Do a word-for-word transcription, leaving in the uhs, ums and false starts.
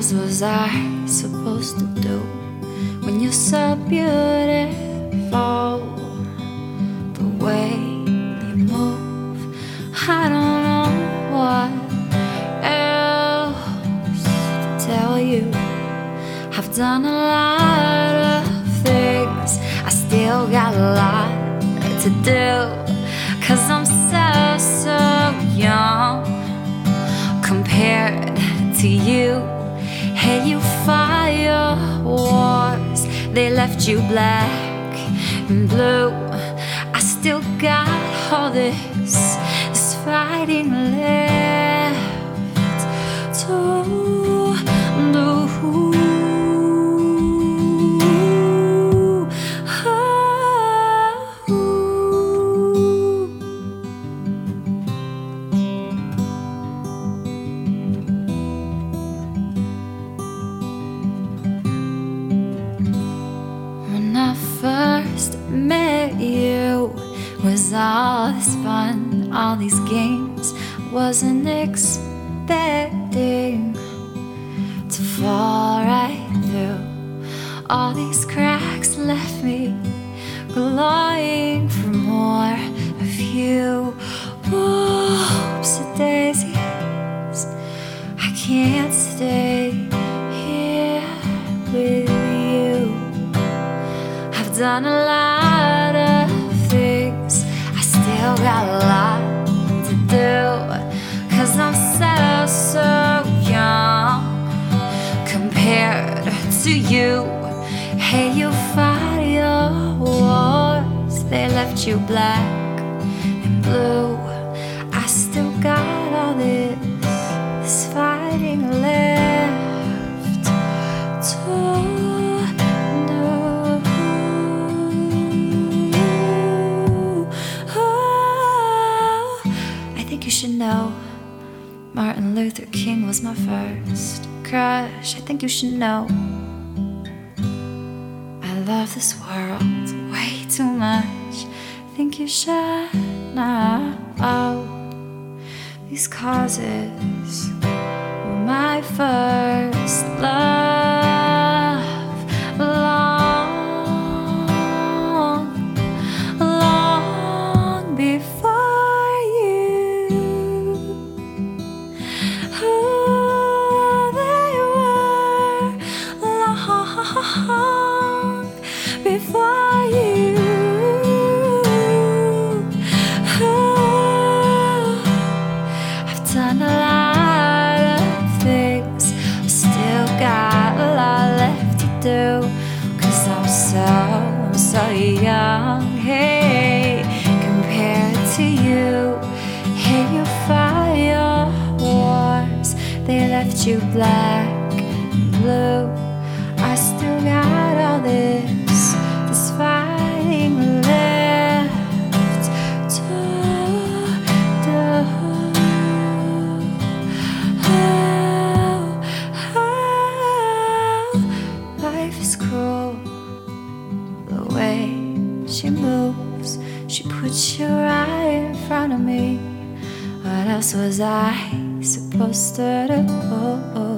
else was I supposed to do when you're so beautiful? The way you move, I don't know what else to tell you. I've done a lot of things, I still got a lot to do, 'cause I'm so, so young compared to you. Hey, you firewars, they left you black and blue. I still got all this, this fighting left to do. When I first met you, was all this fun, all these games. Wasn't expecting to fall right through. All these cracks left me glowing for more of you. Whoops, daisies, I can't stay here with you. I've done a lot of things, I still got a lot to do, 'cause I'm so, so young compared to you. Hey, you fought your wars, they left you black and blue. I still got all this, this fighting left to do. I think you should know Martin Luther King was my first crush. I think you should know I love this world way too much. I think you should know these causes were my first love. Long, long before you. Oh, they were long before you. Done a lot of things, I still got a lot left to do, 'cause I'm so, I'm so young, hey, compared to you. Hey, you fought your wars, they left you black and blue. I still got all this, this fighting left to do. Life is cruel, the way she moves, she puts you right in front of me. What else was I supposed to do?